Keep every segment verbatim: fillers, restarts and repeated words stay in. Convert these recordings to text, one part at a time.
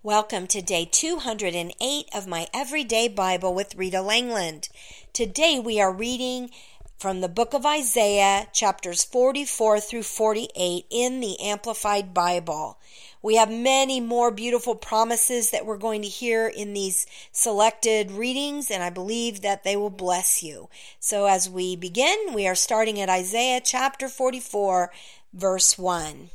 Welcome to day two hundred eight of my Everyday Bible with Rita Langland. Today we are reading from the book of Isaiah, chapters forty-four through forty-eight in the Amplified Bible. We have many more beautiful promises that we're going to hear in these selected readings, and I believe that they will bless you. So as we begin, we are starting at Isaiah chapter forty-four, verse one.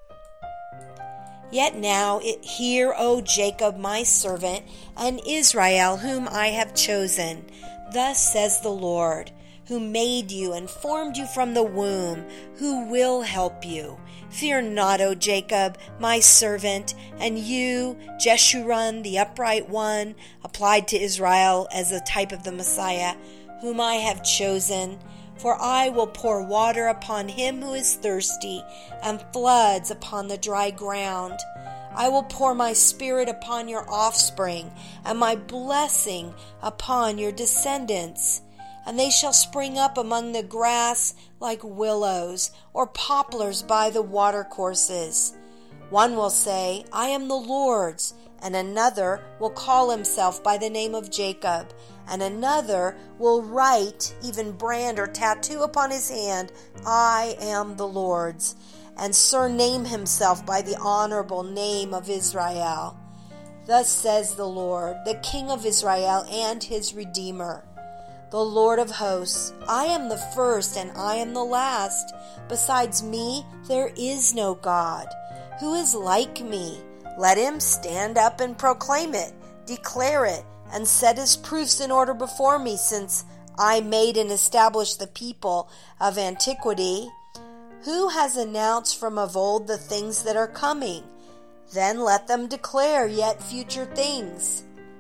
Yet now it, hear, O Jacob, my servant, and Israel, whom I have chosen. Thus says the Lord, who made you and formed you from the womb, who will help you. Fear not, O Jacob, my servant, and you, Jeshurun, the upright one, applied to Israel as a type of the Messiah, whom I have chosen. For I will pour water upon him who is thirsty, and floods upon the dry ground. I will pour my spirit upon your offspring, and my blessing upon your descendants. And they shall spring up among the grass like willows, or poplars by the watercourses. One will say, I am the Lord's, and another will call himself by the name of Jacob, and another will write, even brand or tattoo upon his hand, I am the Lord's, and surname himself by the honorable name of Israel. Thus says the Lord, the King of Israel and his Redeemer, the Lord of hosts, I am the first and I am the last. Besides me, there is no God. Who is like me? Let him stand up and proclaim it, declare it, and set his proofs in order before me, since I made and established the people of antiquity. Who has announced from of old the things that are coming? Then let them declare yet future things.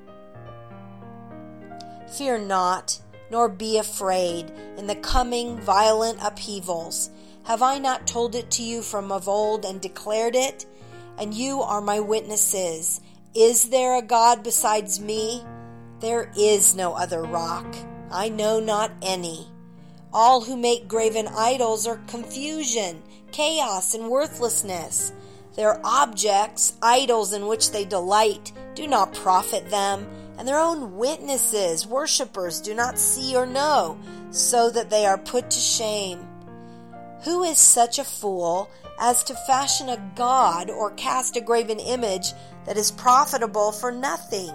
Fear not, nor be afraid in the coming violent upheavals. Have I not told it to you from of old and declared it? And you are my witnesses. Is there a God besides me? There is no other rock. I know not any. All who make graven idols are confusion, chaos, and worthlessness. Their objects, idols in which they delight, do not profit them, and their own witnesses, worshippers, do not see or know, so that they are put to shame. Who is such a fool as to fashion a god or cast a graven image that is profitable for nothing?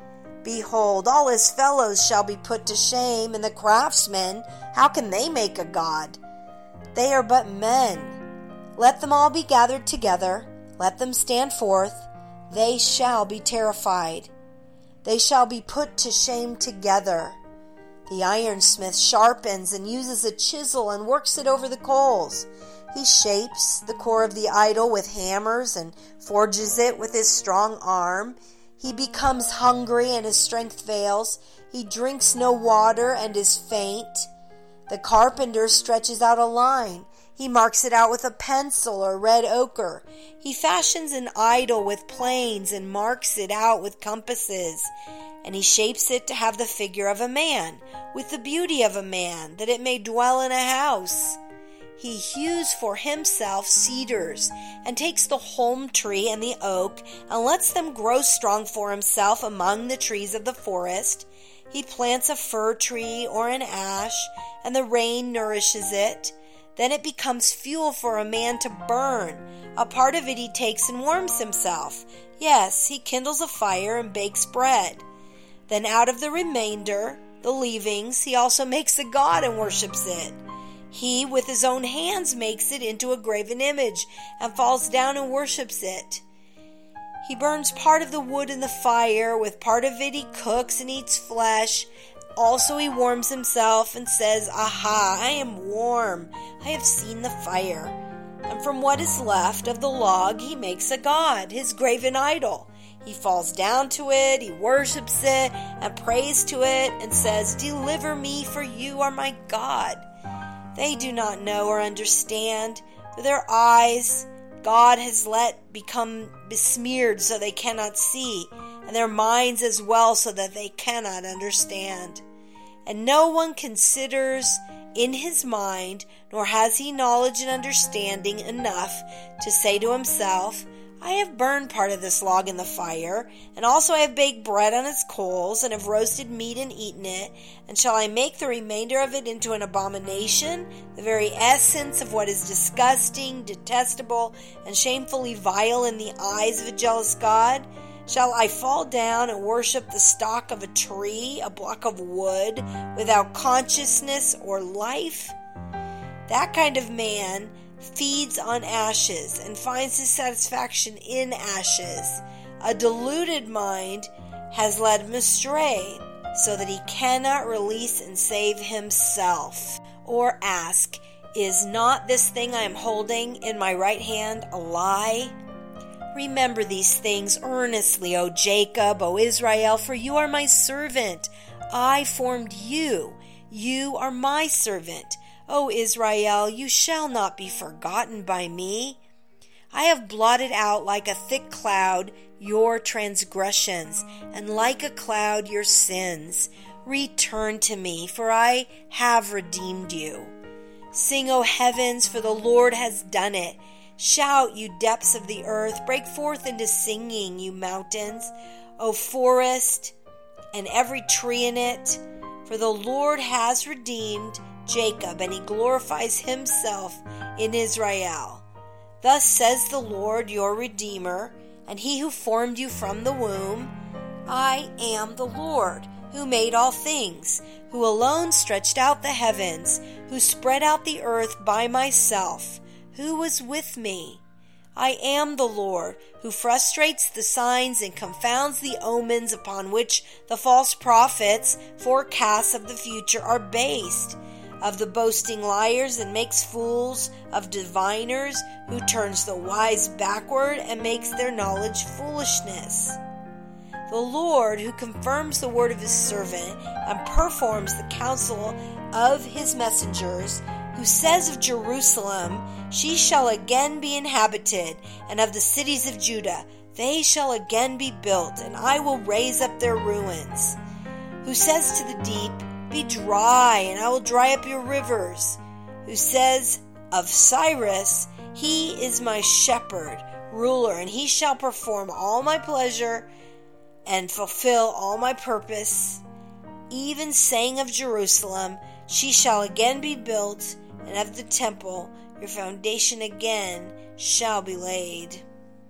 Behold, all his fellows shall be put to shame, and the craftsmen, how can they make a god? They are but men. Let them all be gathered together, let them stand forth, they shall be terrified. They shall be put to shame together. The ironsmith sharpens and uses a chisel and works it over the coals. He shapes the core of the idol with hammers and forges it with his strong arm. He becomes hungry and his strength fails. He drinks no water and is faint. The carpenter stretches out a line. He marks it out with a pencil or red ochre. He fashions an idol with planes and marks it out with compasses. And he shapes it to have the figure of a man, with the beauty of a man, that it may dwell in a house. He hews for himself cedars, and takes the holm tree and the oak, and lets them grow strong for himself among the trees of the forest. He plants a fir tree or an ash, and the rain nourishes it. Then it becomes fuel for a man to burn. A part of it he takes and warms himself. Yes, he kindles a fire and bakes bread. Then out of the remainder, the leavings, he also makes a god and worships it. He with his own hands makes it into a graven image and falls down and worships it. He burns part of the wood in the fire. With part of it he cooks and eats flesh. Also he warms himself and says, Aha, I am warm. I have seen the fire. And from what is left of the log he makes a god, his graven idol. He falls down to it, he worships it, and prays to it, and says, Deliver me, for you are my God. They do not know or understand. With their eyes God has let become besmeared so they cannot see, and their minds as well so that they cannot understand. And no one considers in his mind, nor has he knowledge and understanding enough to say to himself, I have burned part of this log in the fire, and also I have baked bread on its coals, and have roasted meat and eaten it. And shall I make the remainder of it into an abomination, the very essence of what is disgusting, detestable, and shamefully vile in the eyes of a jealous God? Shall I fall down and worship the stalk of a tree, a block of wood, without consciousness or life? That kind of man feeds on ashes and finds his satisfaction in ashes. A deluded mind has led him astray, so that he cannot release and save himself. Or ask, is not this thing I am holding in my right hand a lie? Remember these things earnestly, O Jacob, O Israel, for you are my servant. I formed you. You are my servant. O Israel, you shall not be forgotten by me. I have blotted out like a thick cloud your transgressions, and like a cloud your sins. Return to me, for I have redeemed you. Sing, O heavens, for the Lord has done it. Shout, you depths of the earth. Break forth into singing, you mountains. O forest, and every tree in it. For the Lord has redeemed Jacob, and he glorifies himself in Israel. Thus says the Lord your Redeemer, and he who formed you from the womb. I am the Lord, who made all things, who alone stretched out the heavens, who spread out the earth by myself. Who was with me? I am the Lord, who frustrates the signs and confounds the omens upon which the false prophets' forecasts of the future are based. Of the boasting liars and makes fools of diviners, who turns the wise backward and makes their knowledge foolishness. The Lord, who confirms the word of his servant and performs the counsel of his messengers, who says of Jerusalem, she shall again be inhabited, and of the cities of Judah, they shall again be built, and I will raise up their ruins. Who says to the deep, be dry, and I will dry up your rivers. Who says of Cyrus, he is my shepherd, ruler, and he shall perform all my pleasure and fulfill all my purpose. Even saying of Jerusalem, she shall again be built, and of the temple, your foundation again shall be laid.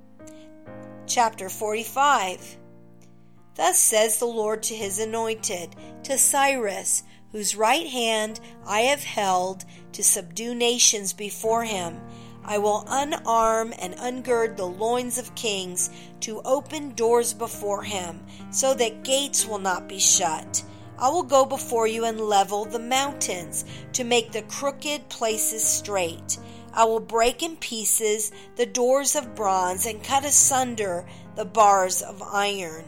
Chapter forty-five. Thus says the Lord to his anointed, to Cyrus, whose right hand I have held to subdue nations before him. I will unarm and ungird the loins of kings, to open doors before him, so that gates will not be shut. I will go before you and level the mountains, to make the crooked places straight. I will break in pieces the doors of bronze and cut asunder the bars of iron.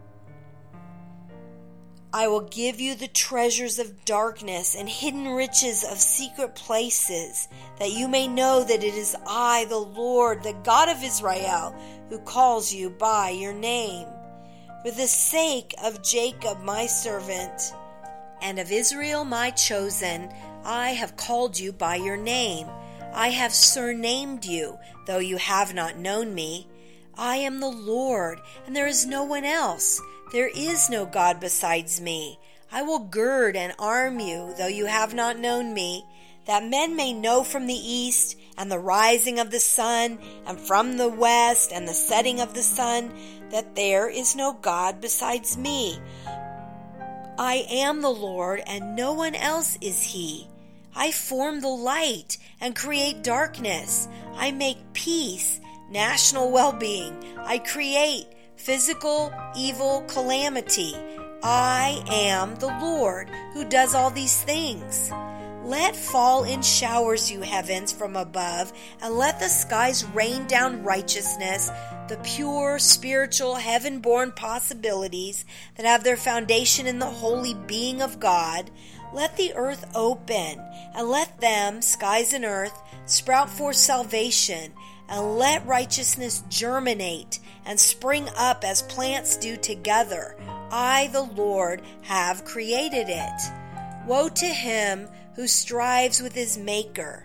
I will give you the treasures of darkness and hidden riches of secret places, that you may know that it is I, the Lord, the God of Israel, who calls you by your name. For the sake of Jacob my servant, and of Israel my chosen, I have called you by your name. I have surnamed you, though you have not known me. I am the Lord, and there is no one else. There is no God besides me. I will gird and arm you, though you have not known me, that men may know from the east, and the rising of the sun, and from the west, and the setting of the sun, that there is no God besides me. I am the Lord, and no one else is he. I form the light and create darkness. I make peace, national well-being. I create physical evil calamity. I am the Lord who does all these things. Let fall in showers, you heavens, from above, and let the skies rain down righteousness, the pure, spiritual, heaven-born possibilities that have their foundation in the holy being of God. Let the earth open, and let them, skies and earth, sprout forth salvation, and let righteousness germinate and spring up as plants do together. I, the Lord, have created it. Woe to him who strives with his maker.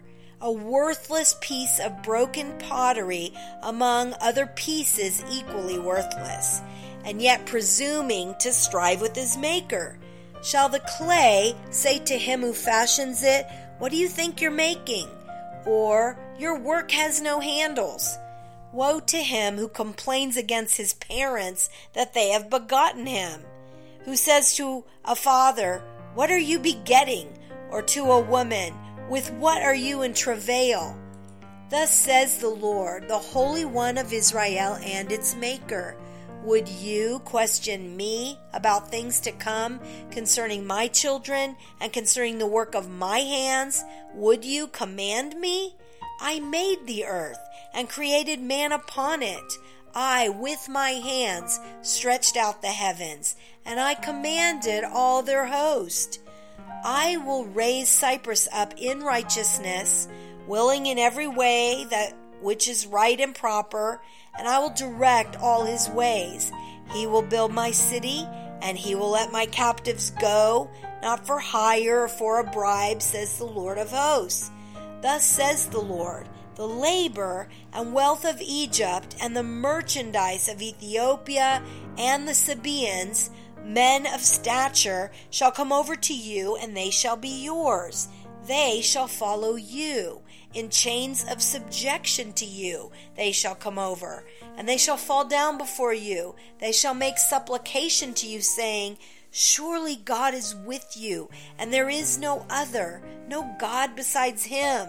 a worthless piece of broken pottery among other pieces equally worthless, and yet presuming to strive with his maker. Shall the clay say to him who fashions it, "What do you think you're making?" Or, "Your work has no handles"? Woe to him who complains against his parents that they have begotten him, who says to a father, "What are you begetting?" Or to a woman, "With what are you in travail?" Thus says the Lord, the Holy One of Israel and its Maker. Would you question me about things to come concerning my children and concerning the work of my hands? Would you command me? I made the earth and created man upon it. I, with my hands, stretched out the heavens, and I commanded all their host. I will raise Cyprus up in righteousness, willing in every way that which is right and proper, and I will direct all his ways. He will build my city, and he will let my captives go, not for hire or for a bribe, says the Lord of hosts. Thus says the Lord, the labor and wealth of Egypt and the merchandise of Ethiopia and the Sabaeans, men of stature, shall come over to you, and they shall be yours. They shall follow you. In chains of subjection to you they shall come over, and they shall fall down before you. They shall make supplication to you, saying, "Surely God is with you, and there is no other, no God besides him."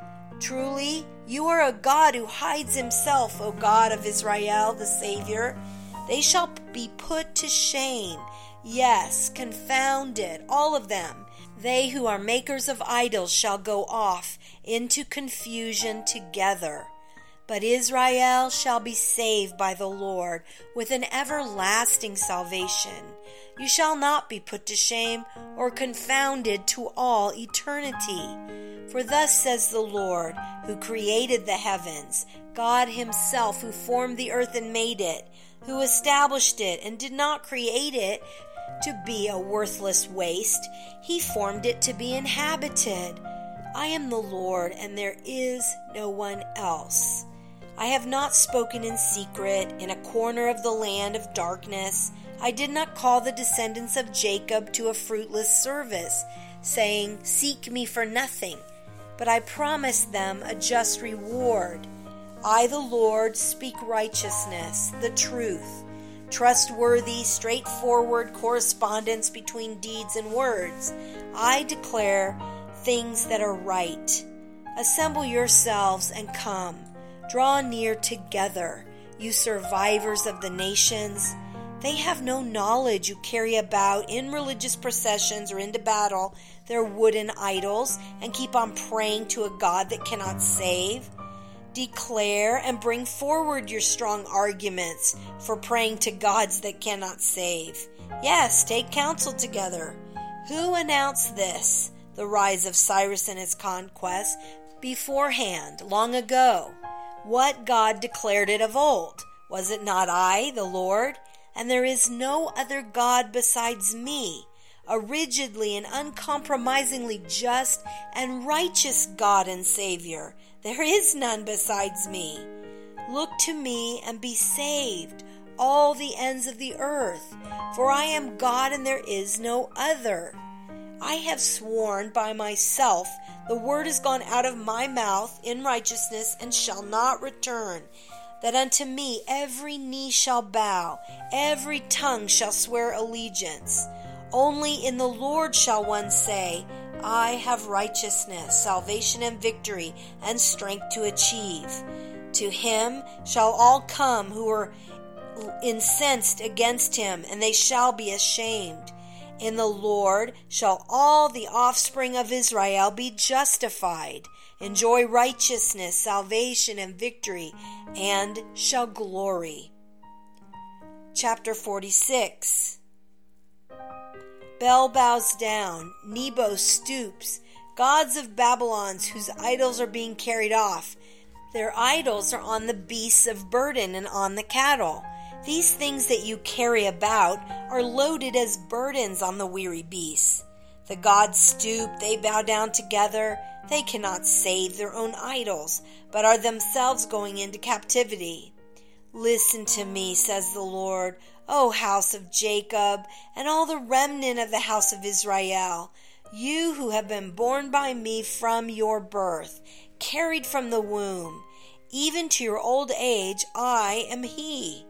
Truly, you are a God who hides himself, O God of Israel, the Savior. They shall be put to shame, yes, confounded, all of them. They who are makers of idols shall go off into confusion together. But Israel shall be saved by the Lord with an everlasting salvation. You shall not be put to shame or confounded to all eternity. For thus says the Lord, who created the heavens, God himself, who formed the earth and made it, who established it and did not create it to be a worthless waste. He formed it to be inhabited. I am the Lord, and there is no one else. I have not spoken in secret in a corner of the land of darkness. I did not call the descendants of Jacob to a fruitless service, saying, "Seek me for nothing." But I promised them a just reward. I, the Lord, speak righteousness, the truth, trustworthy, straightforward correspondence between deeds and words. I declare things that are right. Assemble yourselves and come. Draw near together, you survivors of the nations. They have no knowledge who carry about in religious processions or into battle their wooden idols and keep on praying to a God that cannot save. Declare and bring forward your strong arguments for praying to gods that cannot save. Yes, take counsel together. Who announced this, the rise of Cyrus and his conquests, beforehand, long ago? What God declared it of old? Was it not I, the Lord? And there is no other God besides me, a rigidly and uncompromisingly just and righteous God and Savior. There is none besides me. Look to me and be saved, all the ends of the earth, for I am God and there is no other. I have sworn by myself, the word has gone out of my mouth in righteousness and shall not return, that unto me every knee shall bow, every tongue shall swear allegiance. Only in the Lord shall one say, I have righteousness, salvation and victory, and strength to achieve. To him shall all come who are incensed against him, and they shall be ashamed. In the Lord shall all the offspring of Israel be justified, enjoy righteousness, salvation, and victory, and shall glory. Chapter forty-six. Bel bows down, Nebo stoops, gods of Babylon whose idols are being carried off. Their idols are on the beasts of burden and on the cattle. These things that you carry about are loaded as burdens on the weary beasts. The gods stoop, they bow down together. They cannot save their own idols, but are themselves going into captivity. Listen to me, says the Lord, O house of Jacob, and all the remnant of the house of Israel, you who have been born by me from your birth, carried from the womb, even to your old age, I am he.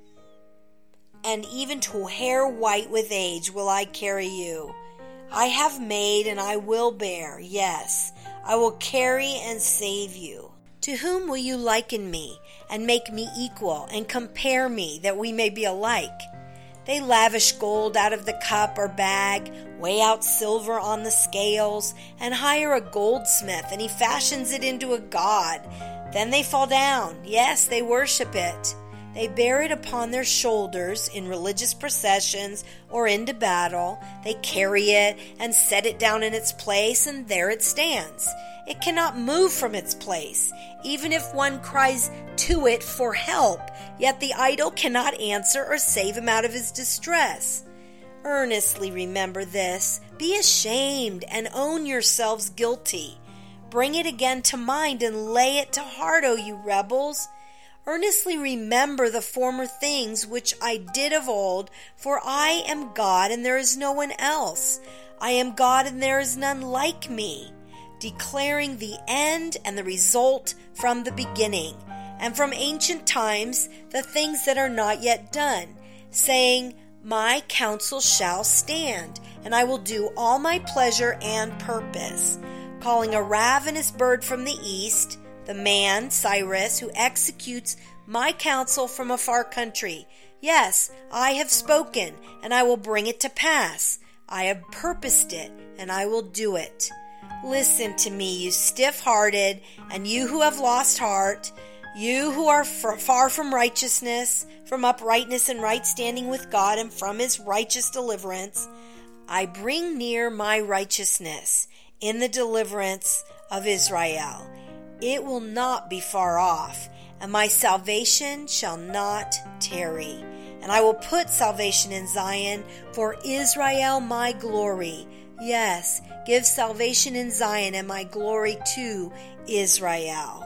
And even to hair white with age will I carry you. I have made and I will bear, yes, I will carry and save you. To whom will you liken me, and make me equal, and compare me, that we may be alike? They lavish gold out of the cup or bag, weigh out silver on the scales, and hire a goldsmith, and he fashions it into a god. Then they fall down, yes, they worship it. They bear it upon their shoulders in religious processions or into battle. They carry it and set it down in its place, and there it stands. It cannot move from its place, even if one cries to it for help, yet the idol cannot answer or save him out of his distress. Earnestly remember this. Be ashamed and own yourselves guilty. Bring it again to mind and lay it to heart, O you rebels. Earnestly remember the former things which I did of old, for I am God and there is no one else. I am God and there is none like me, declaring the end and the result from the beginning, and from ancient times the things that are not yet done, saying, My counsel shall stand, and I will do all my pleasure and purpose, calling a ravenous bird from the east, the man, Cyrus, who executes my counsel from a far country. Yes, I have spoken, and I will bring it to pass. I have purposed it, and I will do it. Listen to me, you stiff-hearted, and you who have lost heart, you who are far from righteousness, from uprightness and right standing with God, and from his righteous deliverance. I bring near my righteousness in the deliverance of Israel. It will not be far off, and my salvation shall not tarry. And I will put salvation in Zion, for Israel my glory. Yes, give salvation in Zion and my glory to Israel.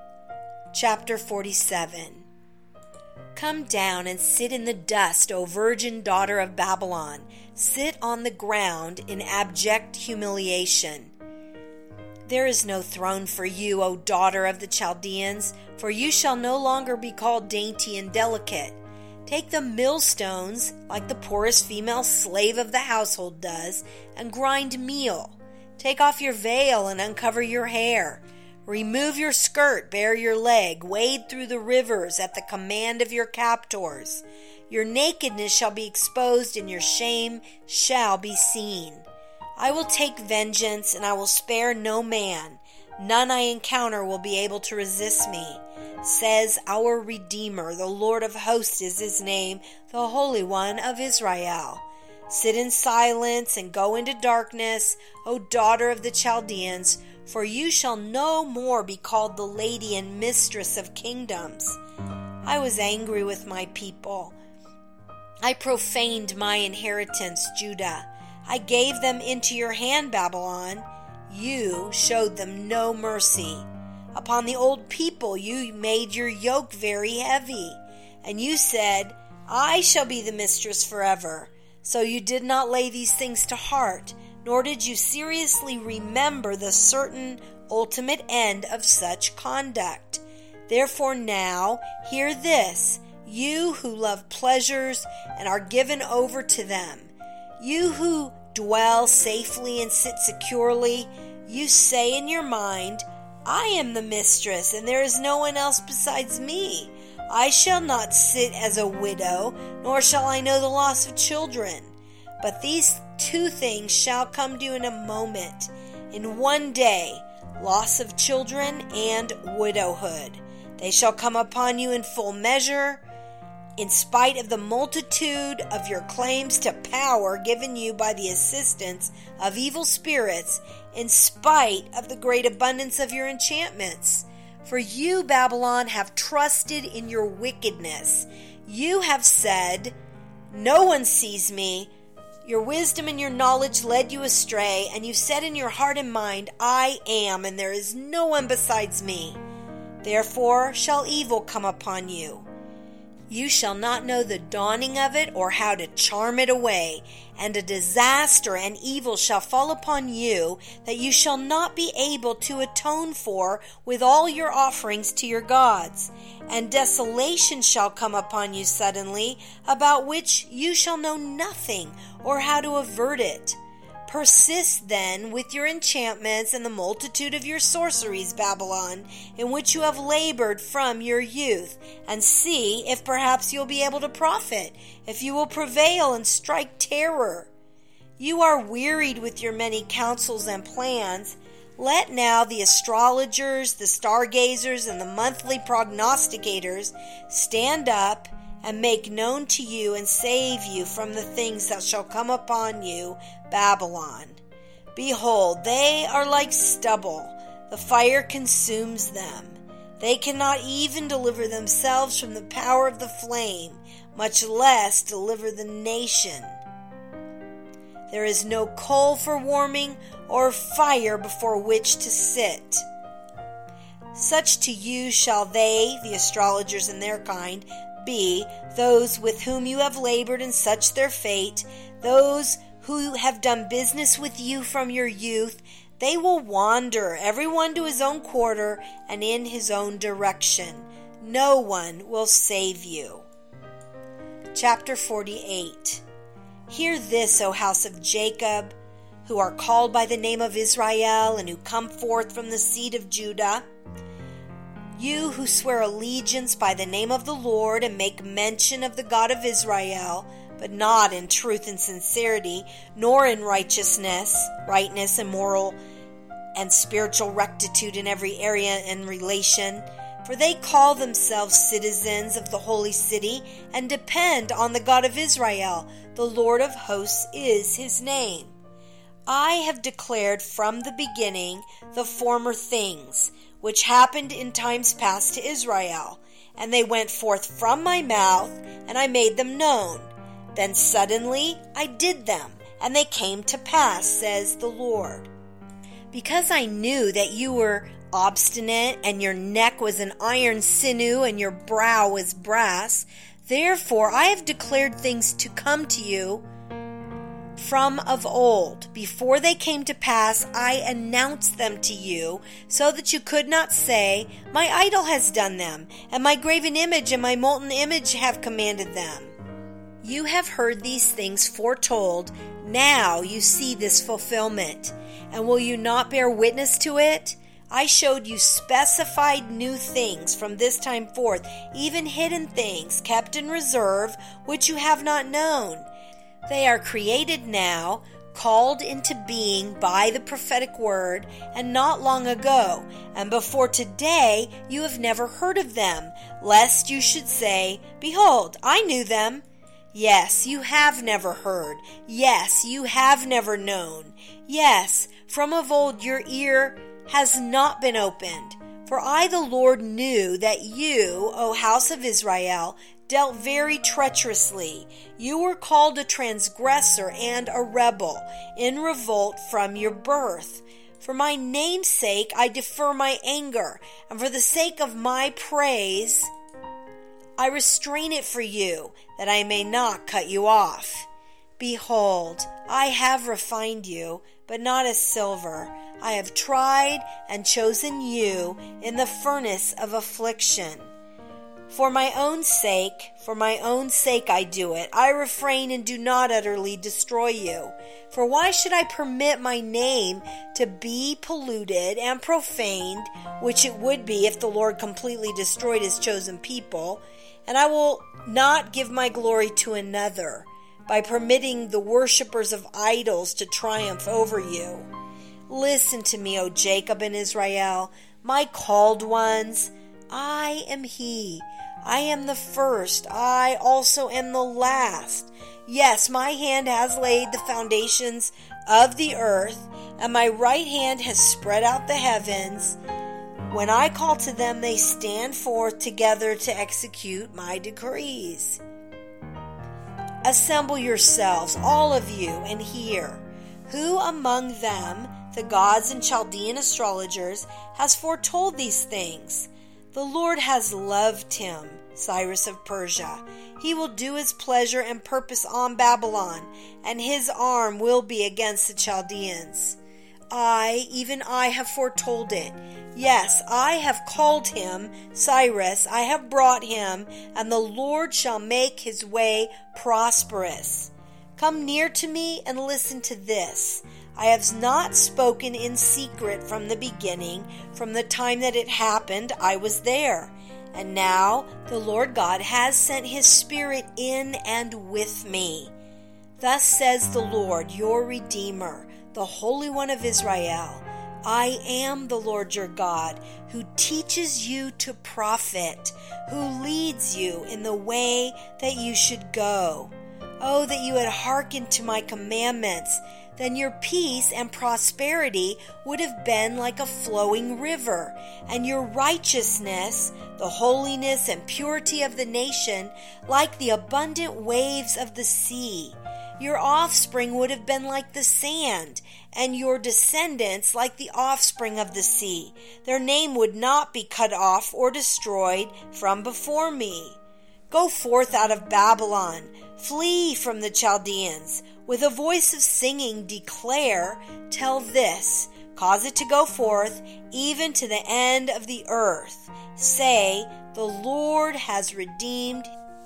Chapter forty-seven. Come down and sit in the dust, O virgin daughter of Babylon. Sit on the ground in abject humiliation. There is no throne for you, O daughter of the Chaldeans, for you shall no longer be called dainty and delicate. Take the millstones, like the poorest female slave of the household does, and grind meal. Take off your veil and uncover your hair. Remove your skirt, bare your leg, wade through the rivers at the command of your captors. Your nakedness shall be exposed, and your shame shall be seen. I will take vengeance, and I will spare no man. None I encounter will be able to resist me, says our Redeemer. The Lord of hosts is his name, the Holy One of Israel. Sit in silence and go into darkness, O daughter of the Chaldeans, for you shall no more be called the lady and mistress of kingdoms. I was angry with my people. I profaned my inheritance, Judah. I gave them into your hand, Babylon. You showed them no mercy. Upon the old people you made your yoke very heavy, and you said, I shall be the mistress forever. So you did not lay these things to heart, nor did you seriously remember the certain ultimate end of such conduct. Therefore now, hear this, you who love pleasures and are given over to them. You who dwell safely and sit securely, you say in your mind, I am the mistress, and there is no one else besides me. I shall not sit as a widow, nor shall I know the loss of children. But these two things shall come to you in a moment, in one day, loss of children and widowhood. They shall come upon you in full measure, in spite of the multitude of your claims to power given you by the assistance of evil spirits, in spite of the great abundance of your enchantments. For you, Babylon, have trusted in your wickedness. You have said, no one sees me, Your wisdom and your knowledge led you astray, and you said in your heart and mind, I am, and there is no one besides me. Therefore shall evil come upon you. You shall not know the dawning of it, or how to charm it away, and a disaster and evil shall fall upon you, that you shall not be able to atone for with all your offerings to your gods. And desolation shall come upon you suddenly, about which you shall know nothing, or how to avert it. Persist then with your enchantments and the multitude of your sorceries, Babylon, in which you have labored from your youth, and see if perhaps you'll be able to profit, if you will prevail and strike terror. You are wearied with your many counsels and plans. Let now the astrologers, the stargazers, and the monthly prognosticators stand up and make known to you and save you from the things that shall come upon you, Babylon. Behold, they are like stubble. The fire consumes them. They cannot even deliver themselves from the power of the flame, much less deliver the nation. There is no coal for warming or fire before which to sit. Such to you shall they, the astrologers and their kind, be, those with whom you have labored and such their fate, those who have done business with you from your youth. They will wander, everyone to his own quarter and in his own direction. No one will save you. Chapter forty-eight. Hear this, O house of Jacob, who are called by the name of Israel, and who come forth from the seed of Judah. You who swear allegiance by the name of the Lord, and make mention of the God of Israel, but not in truth and sincerity, nor in righteousness, rightness and moral and spiritual rectitude in every area and relation. For they call themselves citizens of the holy city, and depend on the God of Israel. The Lord of hosts is his name. I have declared from the beginning the former things, which happened in times past to Israel. And they went forth from my mouth, and I made them known. Then suddenly I did them, and they came to pass, says the Lord. Because I knew that you were obstinate, and your neck was an iron sinew, and your brow was brass, therefore I have declared things to come to you from of old. Before they came to pass, I announced them to you, so that you could not say, my idol has done them, and my graven image and my molten image have commanded them. You have heard these things foretold. Now you see this fulfillment. And will you not bear witness to it? I showed you specified new things from this time forth, even hidden things kept in reserve, which you have not known. They are created now, called into being by the prophetic word, and not long ago, and before today you have never heard of them, lest you should say, behold, I knew them. Yes, you have never heard. Yes, you have never known. Yes, from of old your ear has not been opened. For I, the Lord, knew that you, O house of Israel, dealt very treacherously. You were called a transgressor and a rebel, in revolt from your birth. For my name's sake I defer my anger, and for the sake of my praise I restrain it for you, that I may not cut you off. Behold, I have refined you, but not as silver. I have tried and chosen you in the furnace of affliction. For my own sake, for my own sake I do it. I refrain and do not utterly destroy you. For why should I permit my name to be polluted and profaned, which it would be if the Lord completely destroyed his chosen people? And I will not give my glory to another by permitting the worshippers of idols to triumph over you. Listen to me, O Jacob and Israel, my called ones. I am he. I am the first. I also am the last. Yes, my hand has laid the foundations of the earth, and my right hand has spread out the heavens. When I call to them, they stand forth together to execute my decrees. Assemble yourselves, all of you, and hear. Who among them, the gods and Chaldean astrologers, has foretold these things? The Lord has loved him, Cyrus of Persia. He will do his pleasure and purpose on Babylon, and his arm will be against the Chaldeans. I, even I, have foretold it. Yes, I have called him, Cyrus, I have brought him, and the Lord shall make his way prosperous. Come near to me and listen to this. I have not spoken in secret from the beginning. From the time that it happened, I was there. And now the Lord God has sent his Spirit in and with me. Thus says the Lord, your Redeemer, the Holy One of Israel. I am the Lord your God, who teaches you to profit, who leads you in the way that you should go. Oh, that you had hearkened to my commandments, then your peace and prosperity would have been like a flowing river, and your righteousness, the holiness and purity of the nation, like the abundant waves of the sea. Your offspring would have been like the sand, and your descendants like the offspring of the sea. Their name would not be cut off or destroyed from before me. Go forth out of Babylon, flee from the Chaldeans. With a voice of singing declare, tell this, cause it to go forth, even to the end of the earth. Say, the Lord has redeemed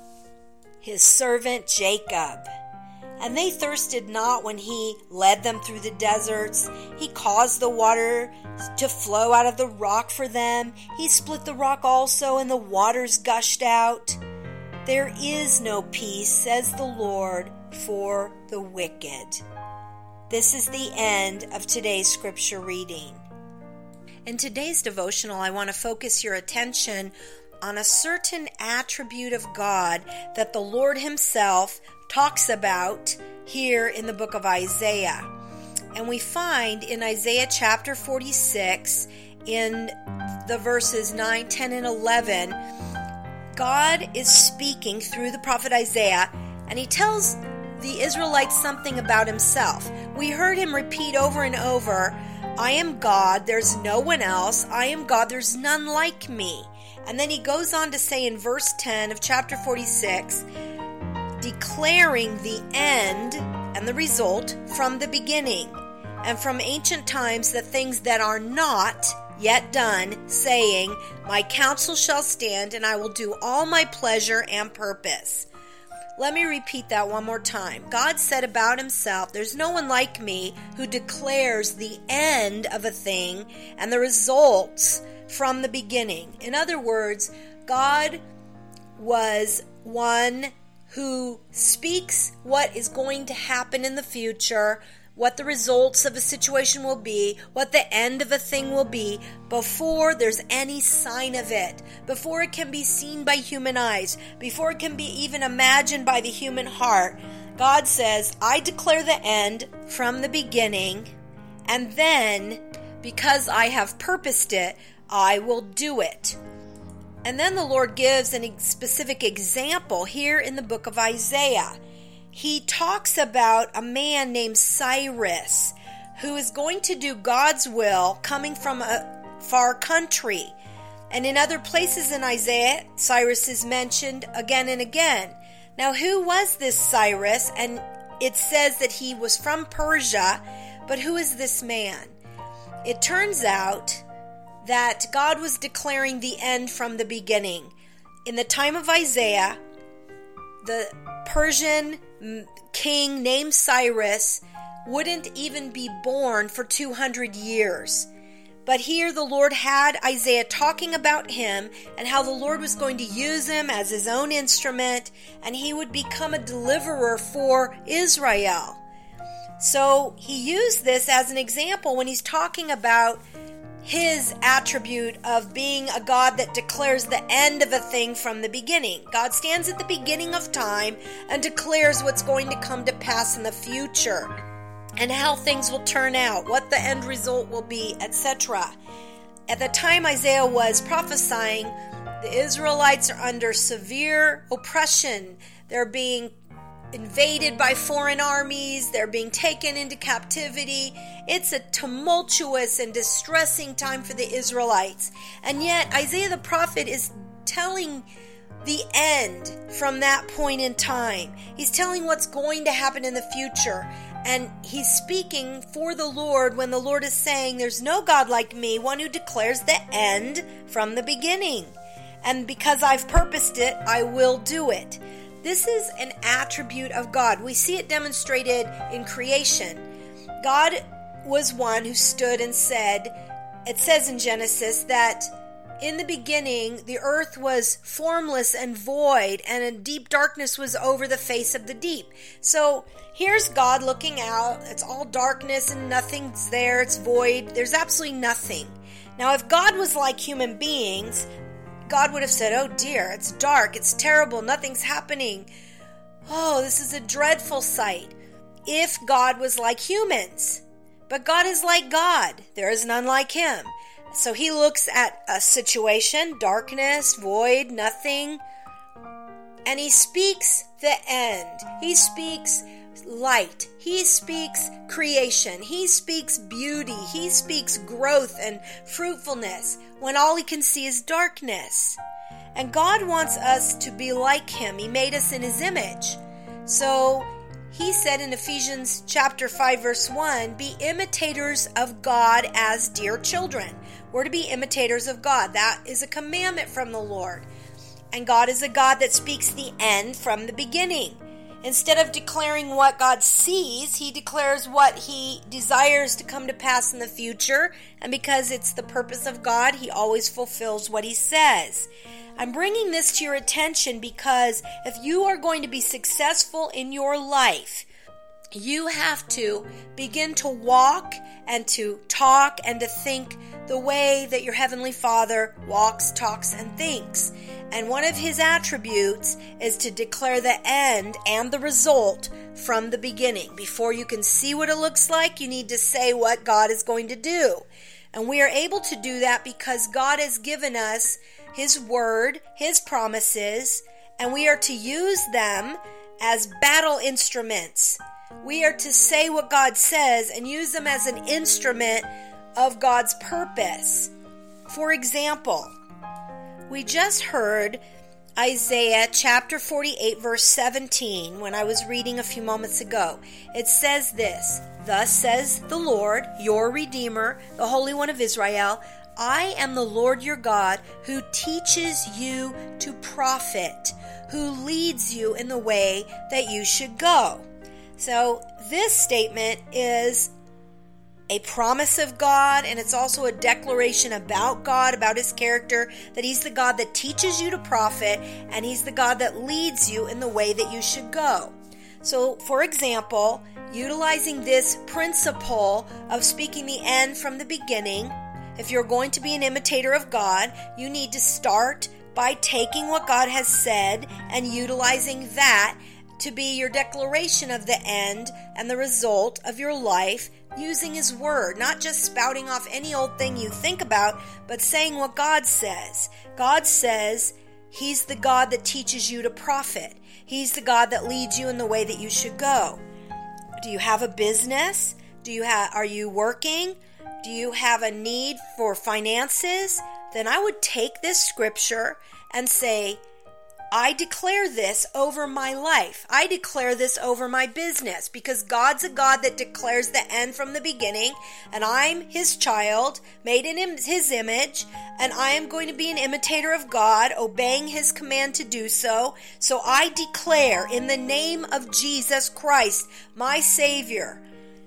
his servant Jacob. And they thirsted not when he led them through the deserts. He caused the water to flow out of the rock for them. He split the rock also, and the waters gushed out. There is no peace, says the Lord, for the wicked. This is the end of today's scripture reading. In today's devotional, I want to focus your attention on a certain attribute of God that the Lord himself talks about here in the book of Isaiah. And we find in Isaiah chapter forty-six, in the verses nine, ten, and eleven, God is speaking through the prophet Isaiah, and he tells the Israelites something about himself. We heard him repeat over and over, I am God, there's no one else. I am God, there's none like me. And then he goes on to say in verse ten of chapter forty-six, declaring the end and the result from the beginning, and from ancient times the things that are not yet done, saying, my counsel shall stand, and I will do all my pleasure and purpose. Let me repeat that one more time. God said about himself, there's no one like me who declares the end of a thing and the results from the beginning. In other words, God was one who speaks what is going to happen in the future, what the results of a situation will be, what the end of a thing will be, before there's any sign of it, before it can be seen by human eyes, before it can be even imagined by the human heart. God says, I declare the end from the beginning, and then, because I have purposed it, I will do it. And then the Lord gives a specific example here in the book of Isaiah. He talks about a man named Cyrus who is going to do God's will coming from a far country. And in other places in Isaiah, Cyrus is mentioned again and again. Now, who was this Cyrus? And it says that he was from Persia, but who is this man? It turns out that God was declaring the end from the beginning. In the time of Isaiah, the Persian king named Cyrus wouldn't even be born for two hundred years. But here the Lord had Isaiah talking about him and how the Lord was going to use him as his own instrument, and he would become a deliverer for Israel. So he used this as an example when he's talking about his attribute of being a God that declares the end of a thing from the beginning. God stands at the beginning of time and declares what's going to come to pass in the future and how things will turn out, what the end result will be, et cetera. At the time Isaiah was prophesying, the Israelites are under severe oppression. They're being invaded by foreign armies. They're being taken into captivity. It's a tumultuous and distressing time for the Israelites. And yet Isaiah the prophet is telling the end from that point in time. He's telling what's going to happen in the future. And he's speaking for the Lord when the Lord is saying, there's no God like me, one who declares the end from the beginning. And because I've purposed it, I will do it. This is an attribute of God. We see it demonstrated in creation. God was one who stood and said, it says in Genesis that in the beginning, the earth was formless and void, and a deep darkness was over the face of the deep. So here's God looking out. It's all darkness and nothing's there. It's void. There's absolutely nothing. Now, if God was like human beings, God would have said, oh dear, it's dark. It's terrible. Nothing's happening. Oh, this is a dreadful sight. If God was like humans. But God is like God. There is none like him. So he looks at a situation, darkness, void, nothing, and he speaks the end. He speaks light. He speaks creation. He speaks beauty. He speaks growth and fruitfulness when all he can see is darkness. And God wants us to be like him. He made us in his image. So he said in Ephesians chapter five, verse one, be imitators of God as dear children. We're to be imitators of God. That is a commandment from the Lord. And God is a God that speaks the end from the beginning. Instead of declaring what God sees, he declares what he desires to come to pass in the future. And because it's the purpose of God, he always fulfills what he says. I'm bringing this to your attention because if you are going to be successful in your life, you have to begin to walk and to talk and to think the way that your Heavenly Father walks, talks, and thinks. And one of his attributes is to declare the end and the result from the beginning. Before you can see what it looks like, you need to say what God is going to do. And we are able to do that because God has given us his word, his promises, and we are to use them as battle instruments. We are to say what God says and use them as an instrument of God's purpose. For example, we just heard Isaiah chapter forty-eight, verse seventeen, when I was reading a few moments ago. It says this, thus says the Lord, your Redeemer, the Holy One of Israel, I am the Lord your God who teaches you to profit, who leads you in the way that you should go. So this statement is a promise of God, and it's also a declaration about God, about his character, that he's the God that teaches you to profit, and he's the God that leads you in the way that you should go. So, for example, utilizing this principle of speaking the end from the beginning, if you're going to be an imitator of God, you need to start by taking what God has said and utilizing that to be your declaration of the end and the result of your life using his word, not just spouting off any old thing you think about, but saying what God says. God says he's the God that teaches you to profit. He's the God that leads you in the way that you should go. Do you have a business? Do you have, are you working? Do you have a need for finances? Then I would take this scripture and say, I declare this over my life. I declare this over my business because God's a God that declares the end from the beginning, and I'm his child, made in his image, and I am going to be an imitator of God, obeying his command to do so. So I declare in the name of Jesus Christ, my Savior,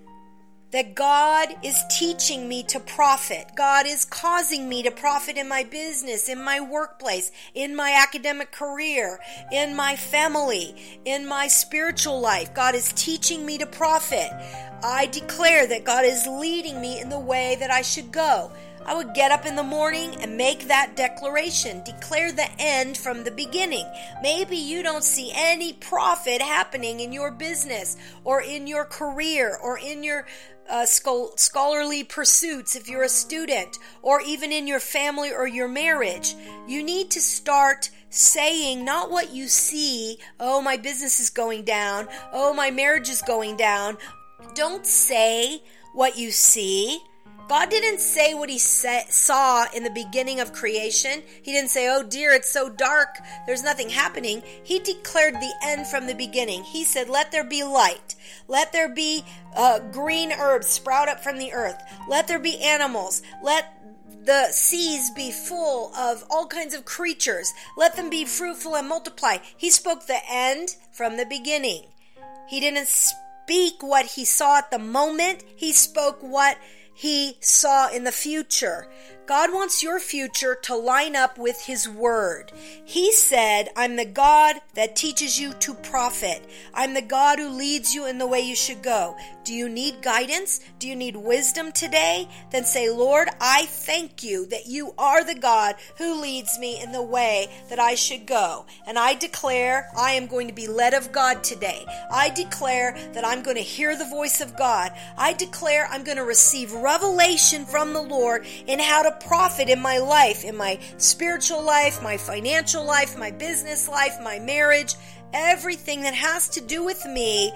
that God is teaching me to profit. God is causing me to profit in my business, in my workplace, in my academic career, in my family, in my spiritual life. God is teaching me to profit. I declare that God is leading me in the way that I should go. I would get up in the morning and make that declaration. Declare the end from the beginning. Maybe you don't see any profit happening in your business or in your career or in your uh, scholarly pursuits if you're a student, or even in your family or your marriage. You need to start saying not what you see. Oh, my business is going down. Oh, my marriage is going down. Don't say what you see. God didn't say what he sa- saw in the beginning of creation. He didn't say, oh dear, it's so dark, there's nothing happening. He declared the end from the beginning. He said, let there be light. Let there be uh, green herbs sprout up from the earth. Let there be animals. Let the seas be full of all kinds of creatures. Let them be fruitful and multiply. He spoke the end from the beginning. He didn't speak what he saw at the moment. He spoke what he saw in the future. God wants your future to line up with his word. He said, I'm the God that teaches you to profit. I'm the God who leads you in the way you should go. Do you need guidance? Do you need wisdom today? Then say, Lord, I thank you that you are the God who leads me in the way that I should go. And I declare I am going to be led of God today. I declare that I'm going to hear the voice of God. I declare I'm going to receive revelation from the Lord in how to profit in my life, in my spiritual life, my financial life, my business life, my marriage, everything that has to do with me.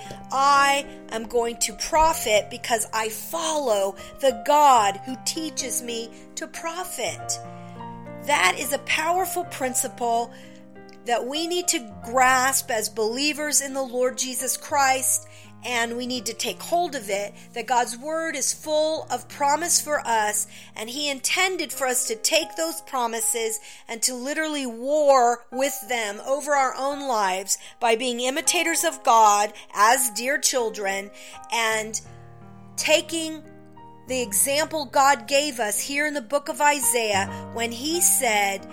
I am going to profit because I follow the God who teaches me to profit. That is a powerful principle that we need to grasp as believers in the Lord Jesus Christ. And we need to take hold of it, that God's word is full of promise for us, and he intended for us to take those promises and to literally war with them over our own lives by being imitators of God as dear children and taking the example God gave us here in the book of Isaiah when he said,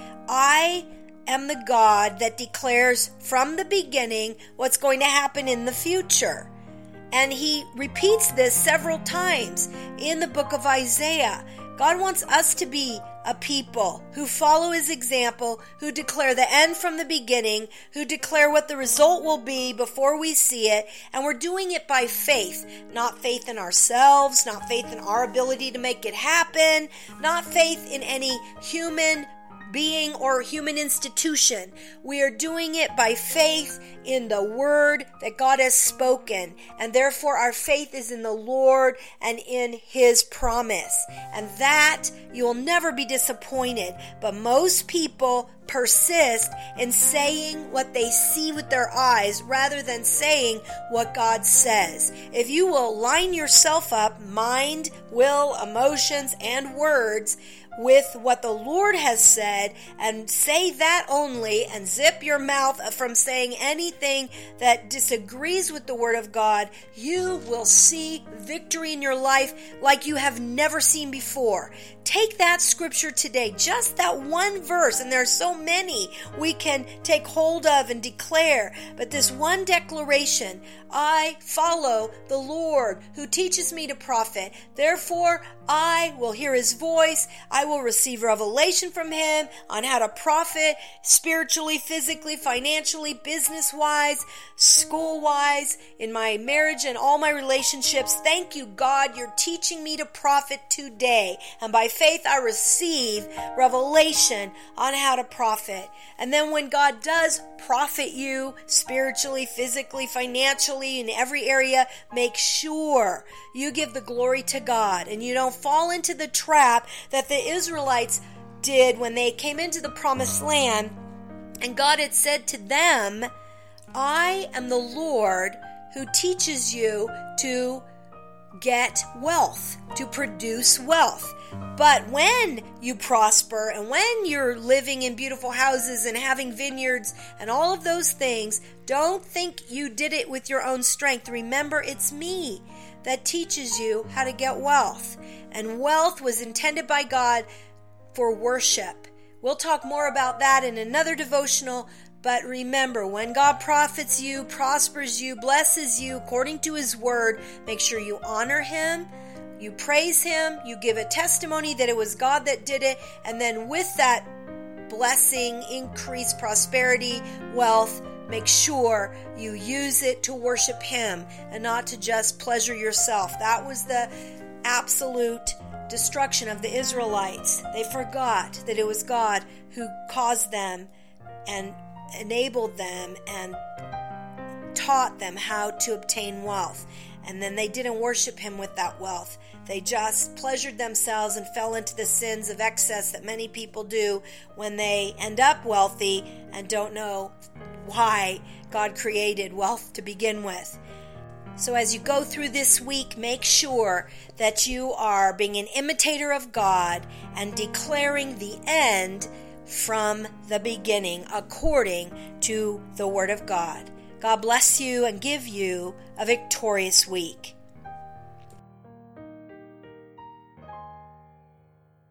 I am the God that declares from the beginning what's going to happen in the future. And he repeats this several times in the book of Isaiah. God wants us to be a people who follow his example, who declare the end from the beginning, who declare what the result will be before we see it. And we're doing it by faith, not faith in ourselves, not faith in our ability to make it happen, not faith in any human being or human institution. We are doing it by faith in the word that God has spoken, and therefore our faith is in the Lord and in his promise, and that you will never be disappointed. But most people persist in saying what they see with their eyes rather than saying what God says. If you will line yourself up, mind, will, emotions, and words with what the Lord has said, and say that only, and zip your mouth from saying anything that disagrees with the Word of God, you will see victory in your life like you have never seen before. Take that scripture today, just that one verse, and there are so many we can take hold of and declare, but this one declaration, I follow the Lord who teaches me to profit, therefore I will hear his voice, I will receive revelation from him on how to profit spiritually, physically, financially, business-wise, school-wise, in my marriage and all my relationships. Thank you, God, you're teaching me to profit today, and by faith I receive revelation on how to profit. And then when God does profit you spiritually, physically, financially, in every area, make sure you give the glory to God and you don't fall into the trap that the Israelites did when they came into the promised land, and God had said to them, I am the Lord who teaches you to get wealth, to produce wealth. But when you prosper and when you're living in beautiful houses and having vineyards and all of those things, don't think you did it with your own strength. Remember, it's me that teaches you how to get wealth. And wealth was intended by God for worship. We'll talk more about that in another devotional. But remember, when God profits you, prospers you, blesses you according to his word, make sure you honor him, you praise him, you give a testimony that it was God that did it, and then with that blessing, increase, prosperity, wealth, make sure you use it to worship him and not to just pleasure yourself. That was the absolute destruction of the Israelites. They forgot that it was God who caused them and enabled them and taught them how to obtain wealth. And then they didn't worship him with that wealth. They just pleasured themselves and fell into the sins of excess that many people do when they end up wealthy and don't know why God created wealth to begin with. So as you go through this week, make sure that you are being an imitator of God and declaring the end from the beginning according to the Word of God. God bless you and give you a victorious week.